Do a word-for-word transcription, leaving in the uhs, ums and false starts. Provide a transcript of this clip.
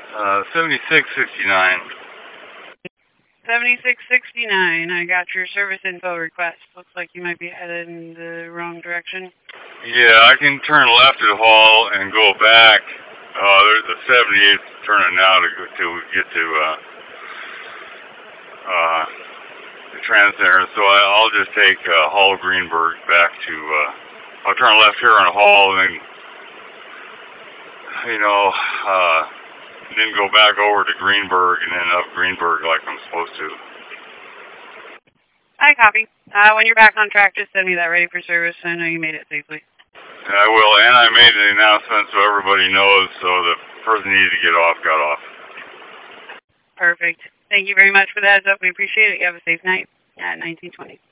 Uh, seventy-six sixty-nine. seventy-six sixty-nine, I got your service info request. Looks like you might be headed in the wrong direction. Yeah, I can turn left at Hall and go back. Uh, there's a seventy-eight turning now to go till we get to uh, uh, the Trans Center. So I, I'll just take uh, Hall Greenberg back to. Uh, I'll turn left here on Hall and then, you know, uh, then go back over to Greenberg and then up Greenberg like I'm supposed to. I copy. Uh, when you're back on track, just send me that ready for service. I know you made it safely. I will, and I made an announcement so everybody knows, so the person who needed to get off got off. Perfect. Thank you very much for the heads up. We appreciate it. You have a safe night at nineteen twenty.